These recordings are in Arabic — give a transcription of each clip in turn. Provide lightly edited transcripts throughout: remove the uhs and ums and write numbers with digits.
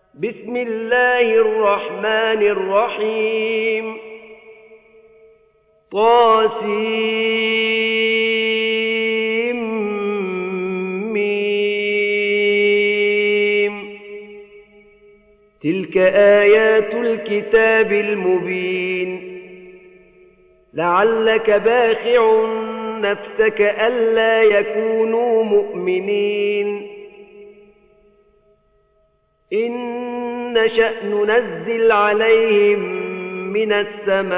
بسم الله الرحمن الرحيم طاسيم تلك آيات الكتاب المبين لعلك باخع نفسك ألا يكونوا مؤمنين إن نشأ ننزل عليهم من السماء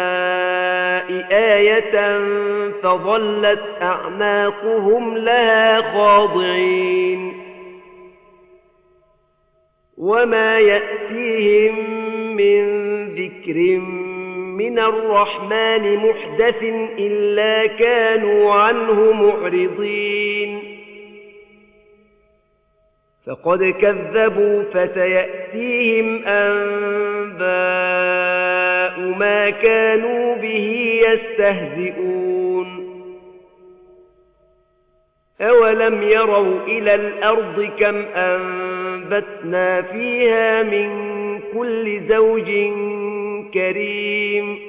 آية فظلت أعناقهم لها خاضعين وما يأتيهم من ذكر من الرحمن محدث إلا كانوا عنه معرضين فقد كذبوا فسيأتيهم أنباء ما كانوا به يستهزئون أولم يروا إلى الأرض كم أنبتنا فيها من كل زوج كريم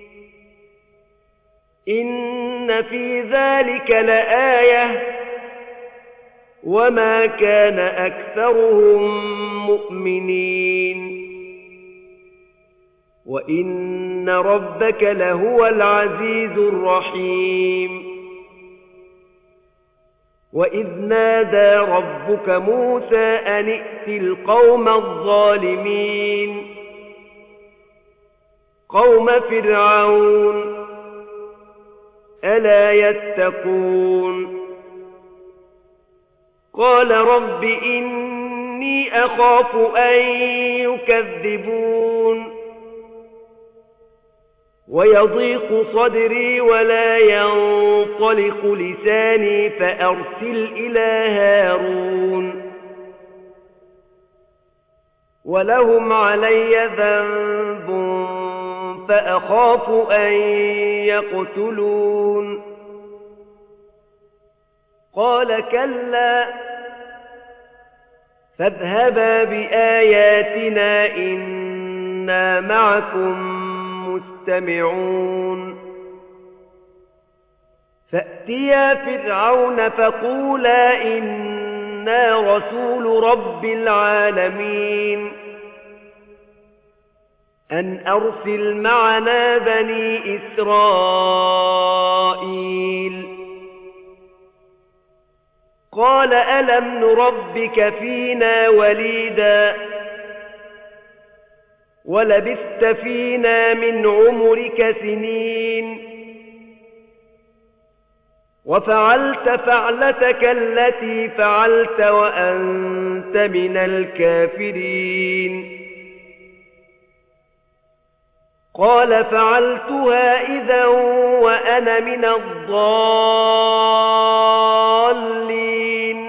إن في ذلك لآية وما كان أكثرهم مؤمنين وإن ربك لهو العزيز الرحيم وإذ نادى ربك موسى أن ائت القوم الظالمين قوم فرعون ألا يتقون قال رب إني أخاف أن يكذبون ويضيق صدري ولا ينطلق لساني فأرسل إلى هارون ولهم علي ذنب فأخاف أن يقتلون قال كلا فاذهبا بآياتنا إنا معكم مستمعون فأتيا فرعون فقولا إنا رسول رب العالمين أن أرسل معنا بني إسرائيل قال ألم نربك فينا وليدا ولبثت فينا من عمرك سنين وفعلت فعلتك التي فعلت وأنت من الكافرين قال فعلتها إذا وأنا من الضالين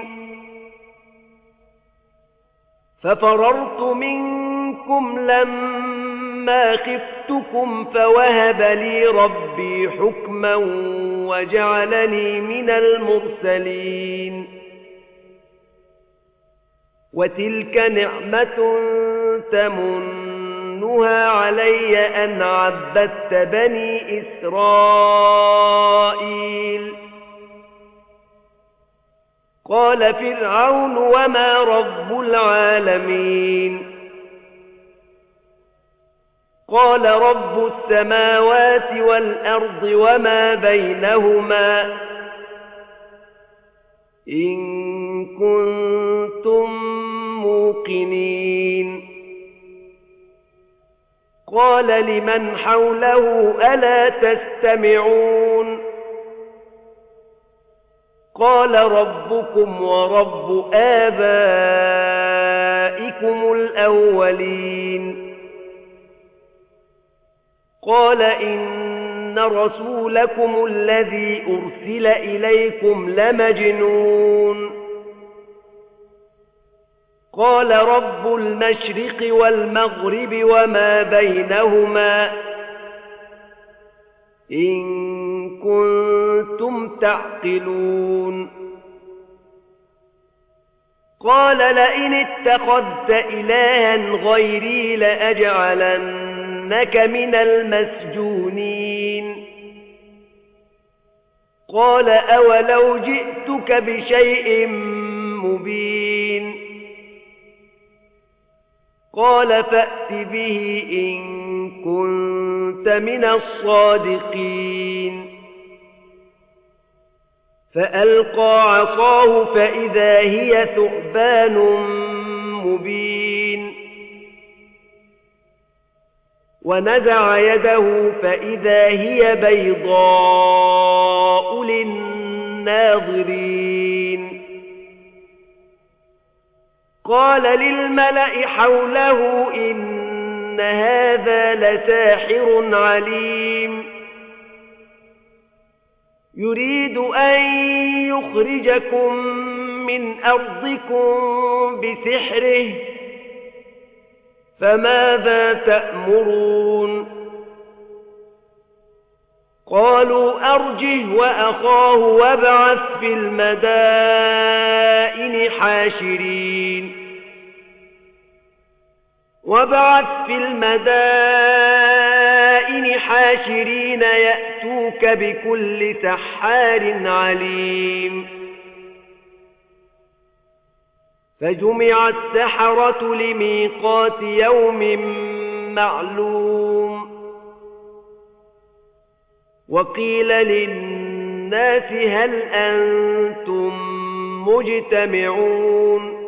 ففررت منكم لما خفتكم فوهب لي ربي حكما وجعلني من المرسلين وتلك نعمة تمنها علي أن عبدت بني إسرائيل قال فرعون وما رب العالمين قال رب السماوات والأرض وما بينهما إن كنتم موقنين قال لمن حوله ألا تستمعون قال ربكم ورب آبائكم الأولين قال إن رسولكم الذي أرسل إليكم لمجنون قال رب المشرق والمغرب وما بينهما إن كنتم تعقلون قال لئن اتخذت إلها غيري لأجعلنك من المسجونين قال أولو جئتك بشيء مبين قال فأت به إن كنت من الصادقين فألقى عصاه فإذا هي ثعبان مبين ونزع يده فإذا هي بيضاء للناظرين قال للملأ حوله إن هذا لساحر عليم يريد أن يخرجكم من أرضكم بسحره فماذا تأمرون قالوا أرجه وأخاه وابعث في المدائن حاشرين يأتوك بكل سحار عليم فجمع السحرة لميقات يوم معلوم وقيل للناس هل أنتم مجتمعون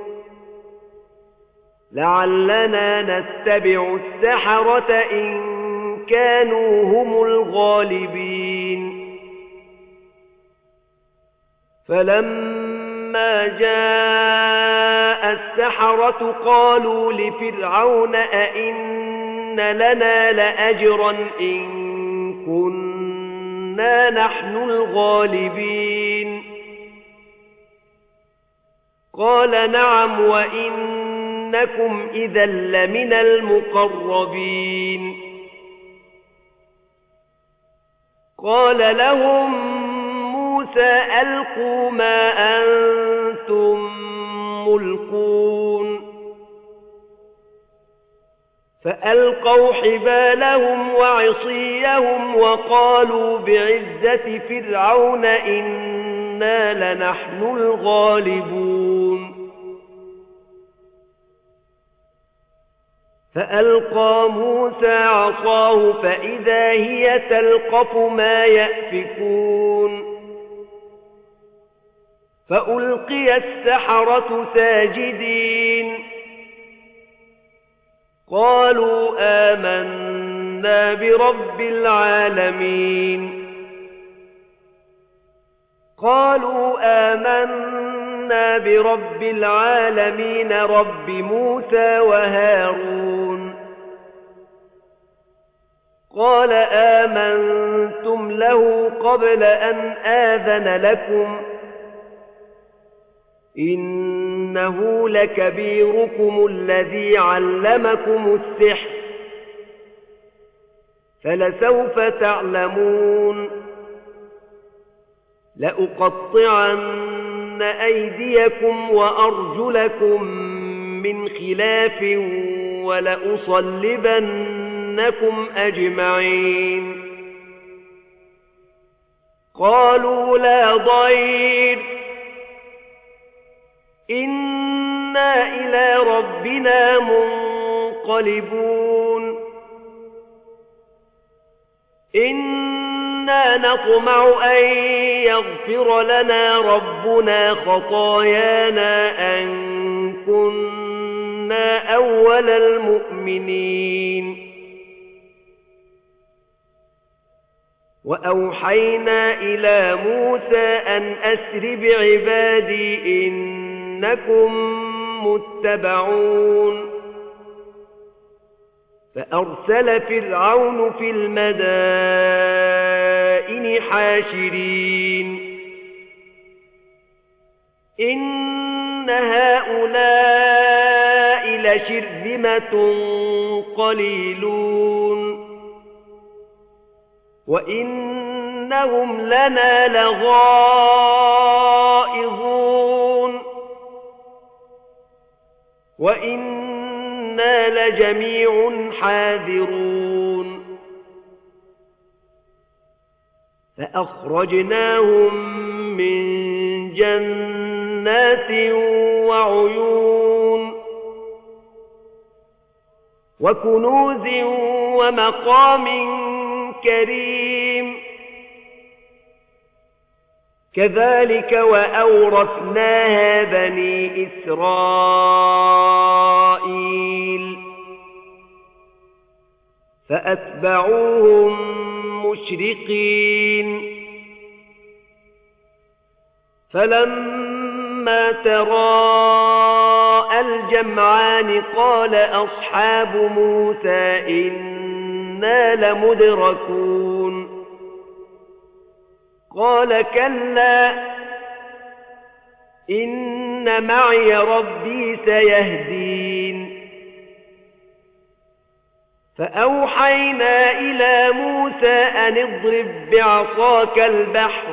لعلنا نتبع السحرة إن كانوا هم الغالبين فلما جاء السحرة قالوا لفرعون أئن لنا لأجرا إن كنا نحن الغالبين قال نعم وإنكم إذا لمن المقربين قال لهم موسى ألقوا ما أنتم ملقون فألقوا حبالهم وعصيهم وقالوا بعزة فرعون إنا لنحن الغالبون فألقى موسى عصاه فإذا هي تلقف ما يأفكون فألقي السحرة ساجدين قالوا آمنا برب العالمين رب موسى وهارون قال آمنتم له قبل أن آذن لكم إنه لكبيركم الذي علمكم السحر فلسوف تعلمون لأقطعن أيديكم وأرجلكم من خلاف ولأصلبنكم أجمعين قالوا لا ضير إنا إلى ربنا منقلبون إنا نطمع أن يغفر لنا ربنا خطايانا أن كنا أول المؤمنين وأوحينا إلى موسى أن أسر بعبادي إنكم متبعون فأرسل فرعون في المدائن حاشرين إن هؤلاء لشرذمة قليلون وإنهم لنا لغائظون وإنا لجميع حاذرون فأخرجناهم من جنات وعيون وكنوز ومقام كريم كذلك وأورثناها بني إسرائيل فأتبعوهم مشرقين فلما تراءى الجمعان قال أصحاب موسى إنا لمدركون قال كلا إن معي ربي سيهدين فأوحينا إلى موسى أن اضرب بعصاك البحر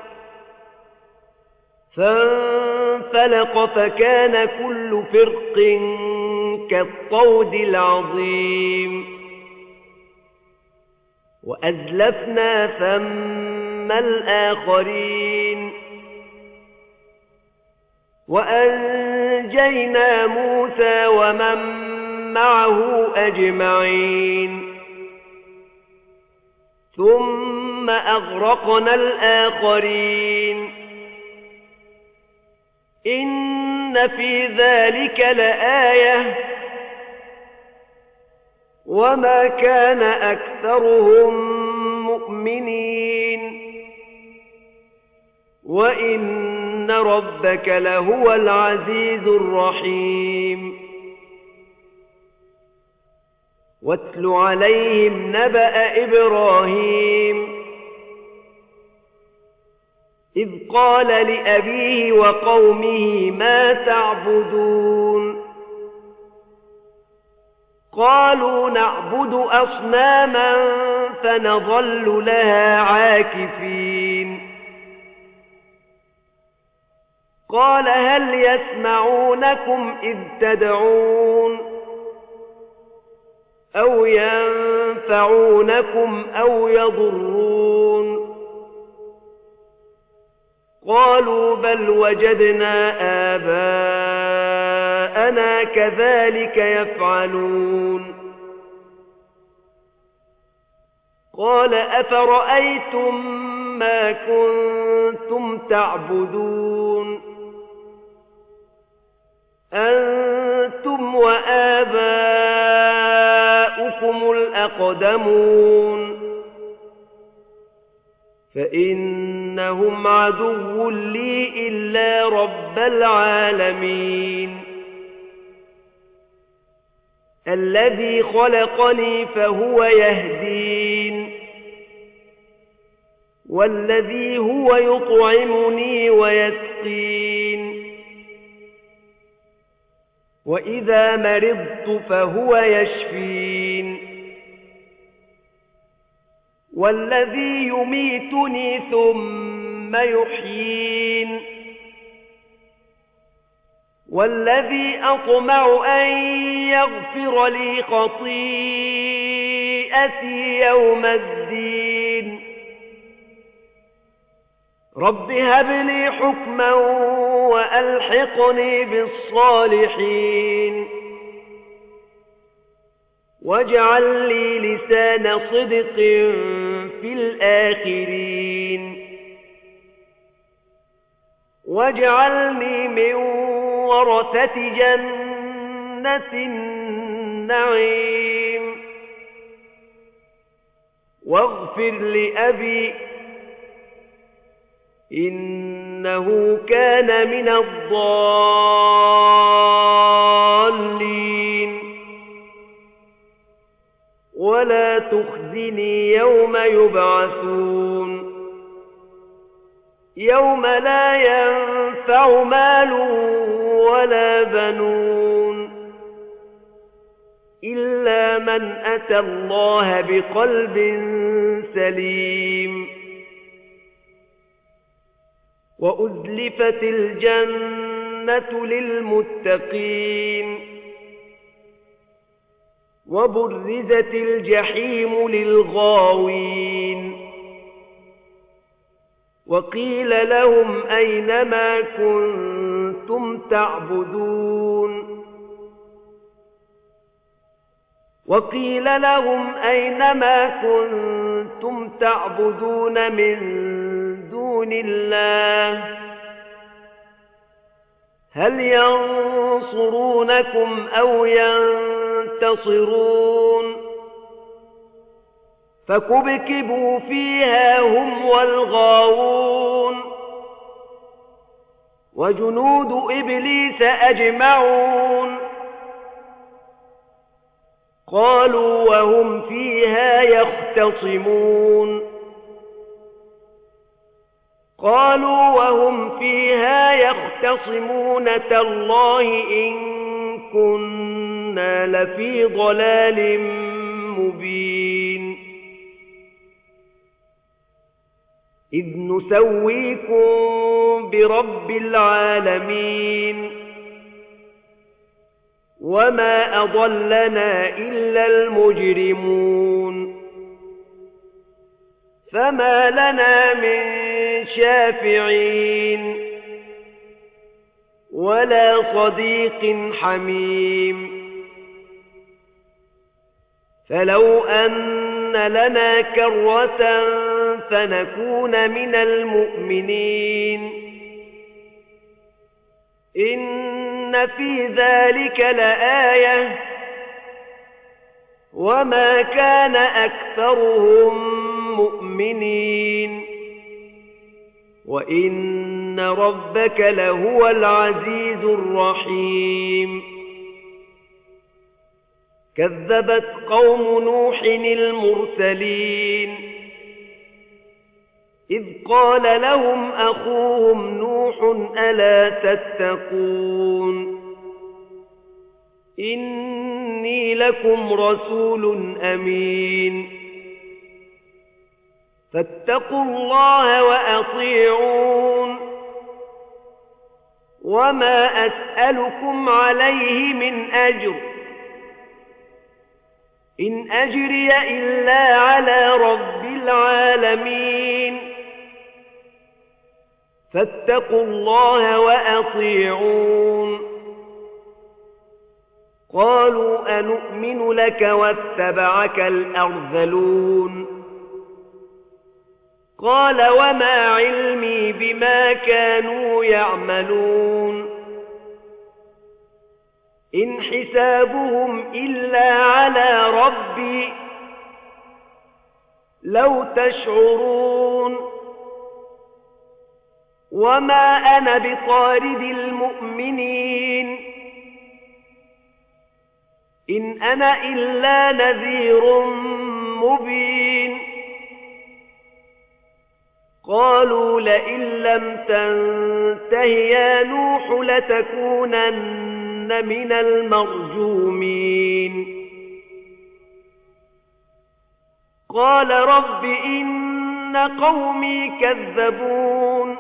فانفلق فكان كل فرق كالطود العظيم وأزلفنا ثم الآخرين وأنجينا موسى ومن معه أجمعين ثم أغرقنا الآخرين إن في ذلك لآية وما كان أكثرهم مؤمنين وإن ربك لهو العزيز الرحيم واتل عليهم نبأ إبراهيم إذ قال لأبيه وقومه ما تعبدون قالوا نعبد أصناما فنظل لها عاكفين قال هل يسمعونكم إذ تدعون أو ينفعونكم أو يضرون قالوا بل وجدنا آباءنا كذلك يفعلون قال أفرأيتم ما كنتم تعبدون أنتم وآباؤكم الأقدمون فإنهم عدو لي إلا رب العالمين الذي خلقني فهو يهدين والذي هو يطعمني ويسقين وإذا مرضت فهو يشفين والذي يميتني ثم يحيين والذي أطمع أن يغفر لي خطيئتي يوم الدين رب هب لي حكما وألحقني بالصالحين واجعل لي لسان صدق في الآخرين واجعلني من ورثة جنة النعيم واغفر لأبي إنه كان من الضالين ولا تخزني يوم يبعثون يوم لا ينفع مال ولا بنون إلا من أتى الله بقلب سليم وأزلفت الجنة للمتقين وبرزت الجحيم للغاوين وقيل لهم أين ما كنتم تعبدون وقيل لهم أين ما كنتم تعبدون من دون الله هل ينصرونكم أو ينتصرون فكبكبوا فيها هم والغاوون وجنود إبليس أجمعون قالوا وهم فيها يختصمون تالله إن كنا لفي ضلال مبين إذ نسويكم برب العالمين وما أضلنا إلا المجرمون فما لنا من شافعين ولا صديق حميم فلو أن لنا كرة فنكون من المؤمنين إن في ذلك لآية وما كان أكثرهم مؤمنين وإن ربك لهو العزيز الرحيم كذبت قوم نوح المرسلين إذ قال لهم أخوهم نوح ألا تتقون إني لكم رسول أمين فاتقوا الله وأطيعون وما أسألكم عليه من أجر إن أجري إلا على رب العالمين فاتقوا الله وأطيعون قالوا أنؤمن لك واتبعك الأرذلون قال وما علمي بما كانوا يعملون إن حسابهم إلا على ربي لو تشعرون وما أنا بطارد المؤمنين إن أنا إلا نذير مبين قالوا لئن لم تنته يا نوح لتكونن من المرجومين قال رب إن قومي كذبون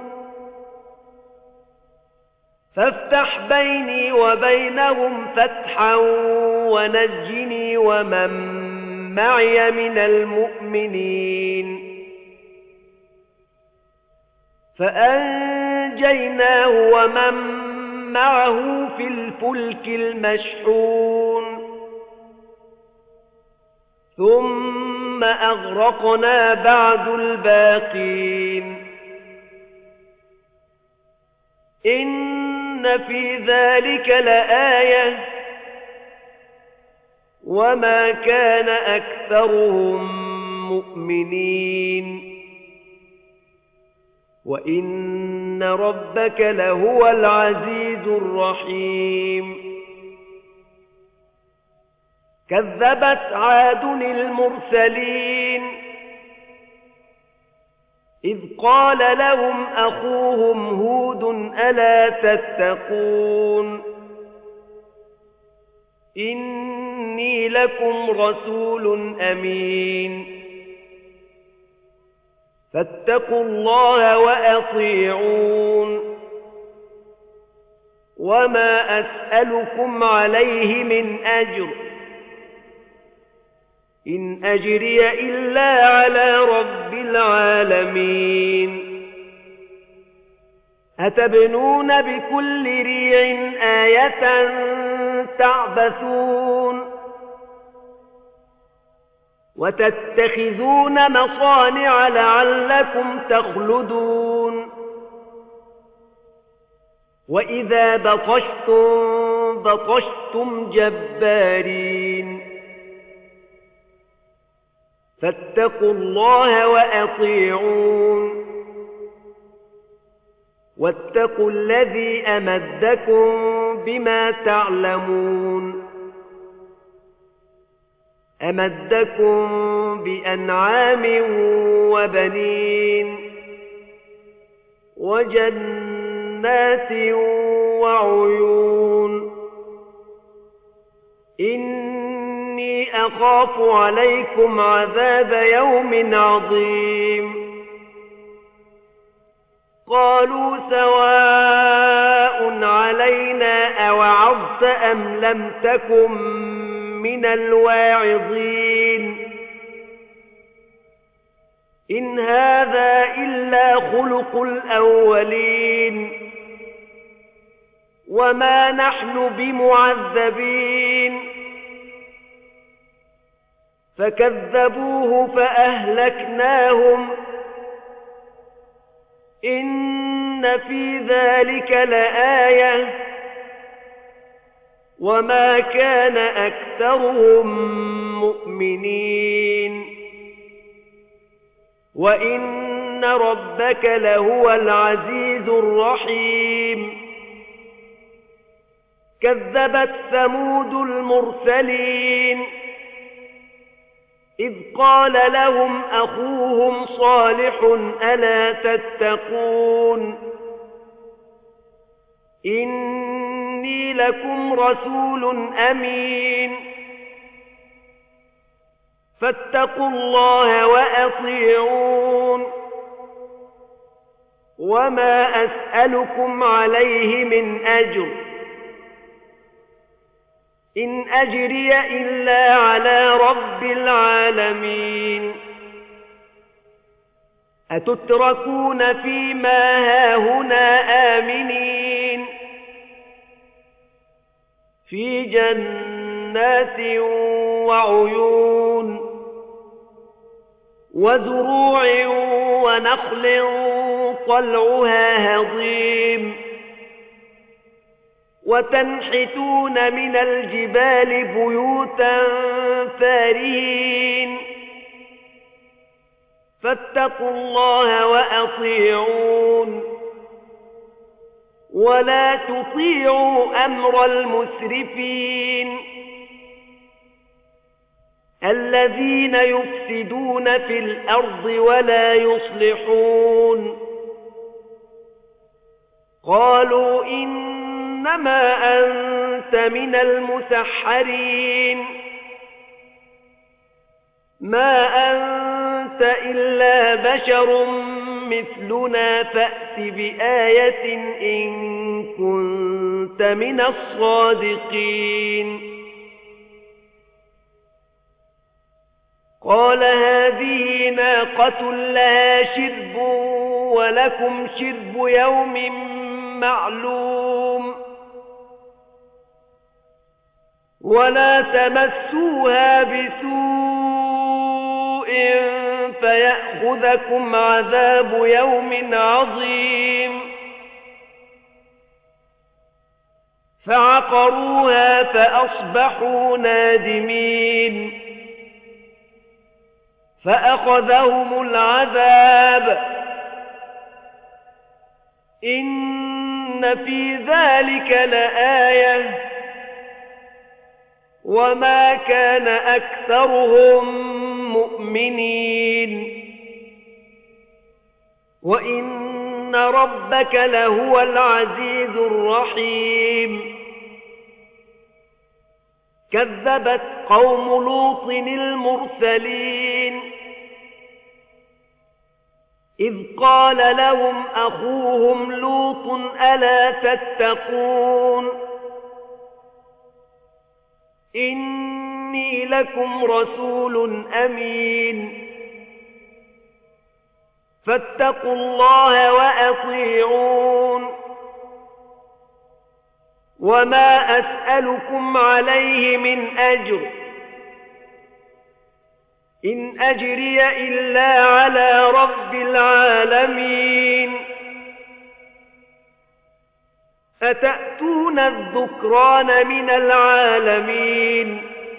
فافتح بيني وبينهم فتحا ونجني ومن معي من المؤمنين فأنجيناه ومن معه في الفلك المشحون ثم أغرقنا بعد الباقين إن في ذلك لآية وما كان أكثرهم مؤمنين وإن ربك لهو العزيز الرحيم كذبت عاد المرسلين إذ قال لهم أخوهم هود ألا تتقون إني لكم رسول أمين فاتقوا الله وأطيعون وما أسألكم عليه من أجر إن أجري إلا على رب العالمين أتبنون بكل ريع آية تعبثون وتتخذون مصانع لعلكم تخلدون وإذا بطشتم جبارين فاتقوا الله وأطيعون واتقوا الذي أمدكم بما تعلمون أمدكم بأنعام وبنين وجنات وعيون إني أخاف عليكم عذاب يوم عظيم قالوا سواء علينا أوعظت أم لم تكن من الواعظين إن هذا إلا خلق الأولين وما نحن بمعذبين فكذبوه فأهلكناهم إن في ذلك لآية وما كان أكثرهم مؤمنين وإن ربك لهو العزيز الرحيم كذبت ثمود المرسلين إذ قال لهم أخوهم صالح ألا تتقون إني لكم رسول أمين فاتقوا الله وأطيعون وما أسألكم عليه من أجر إن أجري إلا على رب العالمين أتتركون فيما هاهنا آمنين في جنات وعيون وزروع ونخل طلعها هضيم وتنحتون من الجبال بيوتا فارهين فاتقوا الله وأطيعون ولا تطيعوا أمر المسرفين الذين يفسدون في الأرض ولا يصلحون قالوا إنما أنت من المسحرين ما أنت إلا بشر مثلنا فأت بآية إن كنت من الصادقين قال هذه ناقة لها شرب ولكم شرب يوم معلوم ولا تمسوها بسوء فيأخذكم عذاب يوم عظيم فعقروها فأصبحوا نادمين فأخذهم العذاب إن في ذلك لآية وما كان أكثرهم مؤمنين وإن ربك لهو العزيز الرحيم كذبت قوم لوط المرسلين إذ قال لهم أخوهم لوط ألا تتقون إني إني لكم رسول أمين فاتقوا الله وأطيعون وما أسألكم عليه من أجر إن أجري إلا على رب العالمين أتأتون الذكران من العالمين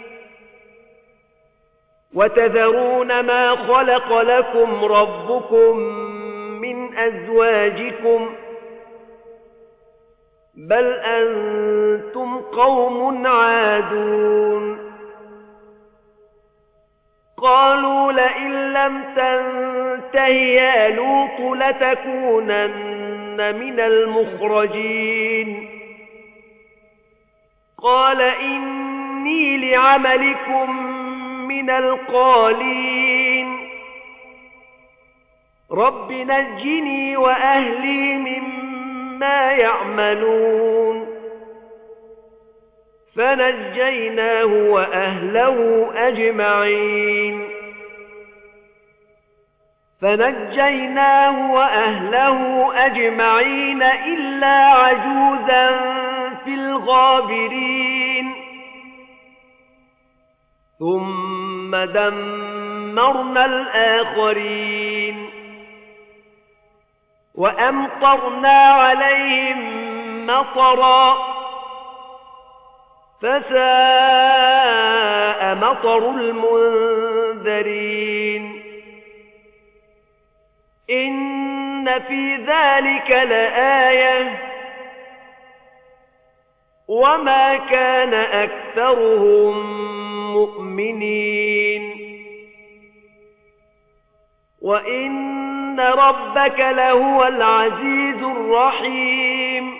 وتذرون ما خلق لكم ربكم من أزواجكم بل أنتم قوم عادون قالوا لئن لم تنته يا لوط لتكونن من المخرجين قال إني لعملكم من القالين رب نجني وأهلي مما يعملون فنجيناه وأهله أجمعين إلا عجوزا في الغابرين ثم دمرنا الآخرين وأمطرنا عليهم مطرا فساء مطر المنذرين إن في ذلك لآية وما كان أكثرهم مؤمنين وإن ربك لهو العزيز الرحيم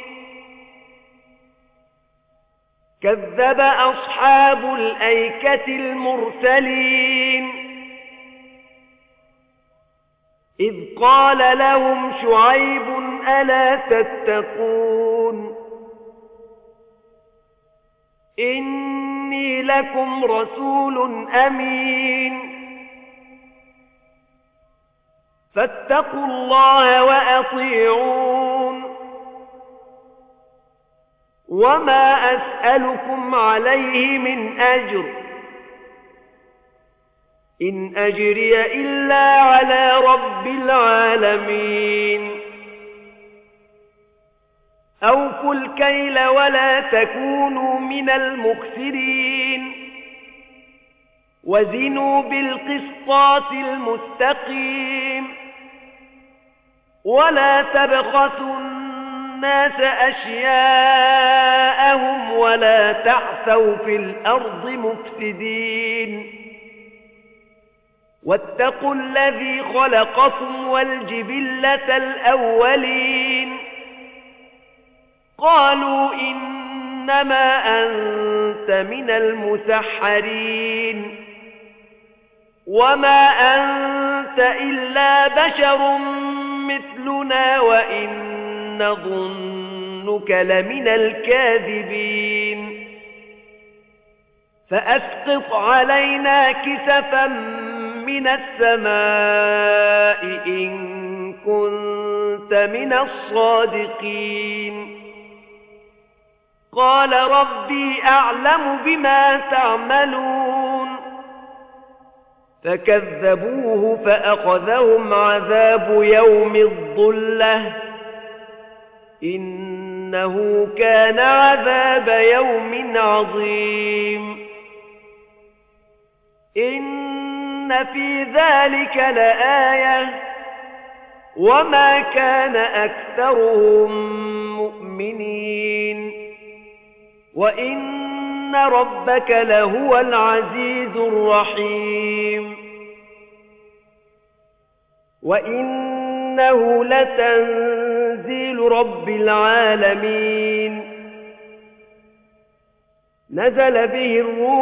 كذب أصحاب الأيكة المرسلين إذ قال لهم شعيب ألا تتقون إني لكم رسول أمين فاتقوا الله وأطيعون وما أسألكم عليه من أجر إن أجري إلا على رب العالمين أوفوا الكيل ولا تكونوا من المخسرين وزنوا بالقسطاس المستقيم ولا تبخسوا الناس أشياءهم ولا تعثوا في الأرض مفسدين واتقوا الذي خلقكم والجبلة الأولين قالوا إنما أنت من المسحرين وما أنت إلا بشر مثلنا وإن نظنك لمن الكاذبين فأسقط علينا كسفا من السماء إن كنت من الصادقين قال ربي أعلم بما تعملون فكذبوه فأخذهم عذاب يوم الظلة إنه كان عذاب يوم عظيم إن في ذلك لآية وما كان أكثرهم مؤمنين وإن ربك لهو العزيز الرحيم وإنه لتنزيل رب العالمين نزل به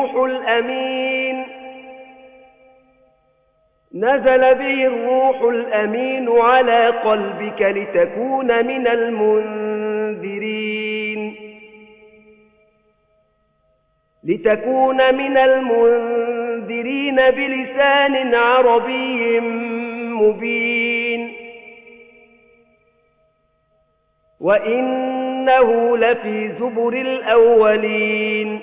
الروح الأمين على قلبك لتكون من المنذرين لتكون من المنذرين بلسان عربي مبين وإنه لفي زبر الأولين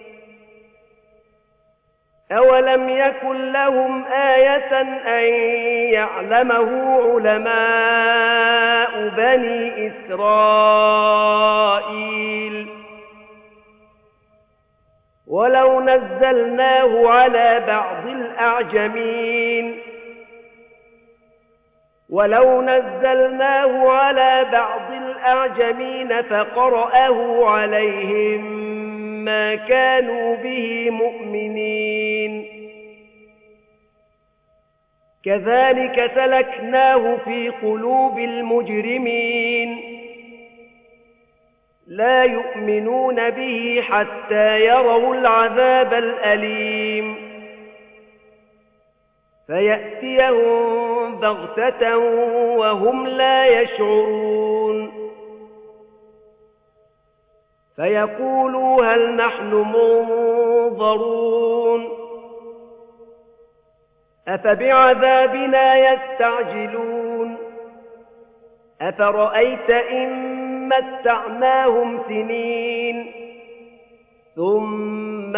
أولم يكن لهم آية أن يعلمه علماء بني إسرائيل ولو نزلناه على بعض الأعجمين فقرأه عليهم ما كانوا به مؤمنين كذلك سلكناه في قلوب المجرمين لا يؤمنون به حتى يروا العذاب الأليم فيأتيهم بغتة وهم لا يشعرون فيقولوا هل نحن منظرون أفبعذابنا يستعجلون أفرأيت إن متعناهم سنين ثم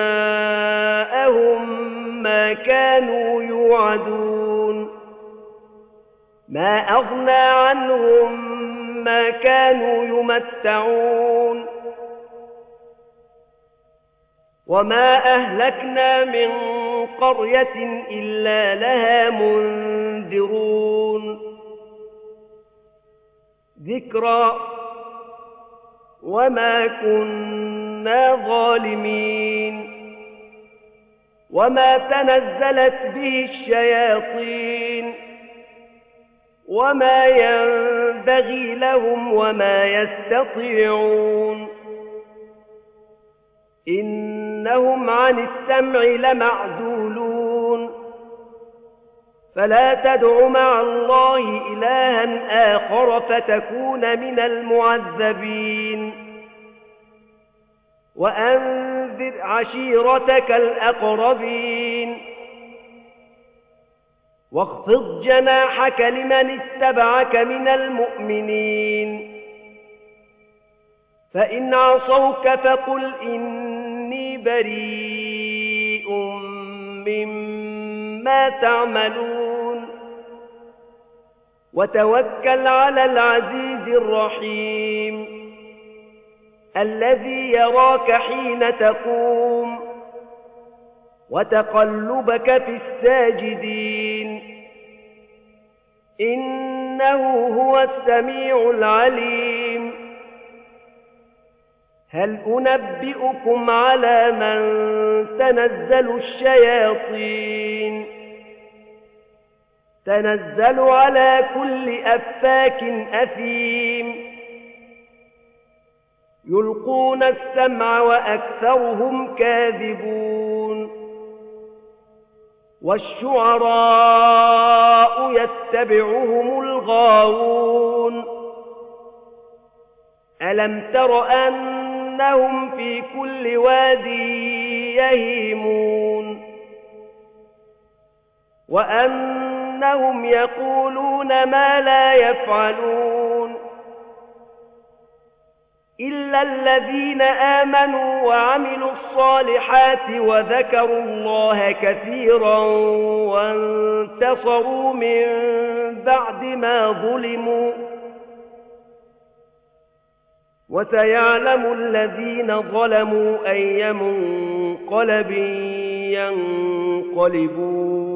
جاءهم ما كانوا يوعدون ما أغنى عنهم ما كانوا يمتعون وما أهلكنا من قرية إلا لها منذرون ذكرى وما كنا ظالمين وما تنزلت به الشياطين وما ينبغي لهم وما يستطيعون إنهم عن السمع لمعزولون فلا تدع مع الله إلها آخر فتكون من المعذبين وأنذر عشيرتك الأقربين واخفض جناحك لمن اتبعك من المؤمنين فإن عصوك فقل إني بريء مما تعملون وتوكل على العزيز الرحيم الذي يراك حين تقوم وتقلبك في الساجدين إنه هو السميع العليم هل أنبئكم على من تنزل الشياطين تنزل على كل أفاك أثيم يلقون السمع وأكثرهم كاذبون والشعراء يتبعهم الغاوون ألم تر أنهم في كل واد يهيمون وأنهم يقولون ما لا يفعلون إلا الذين آمنوا وعملوا الصالحات وذكروا الله كثيرا وانتصروا من بعد ما ظلموا وسيعلم الذين ظلموا أي منقلب ينقلبون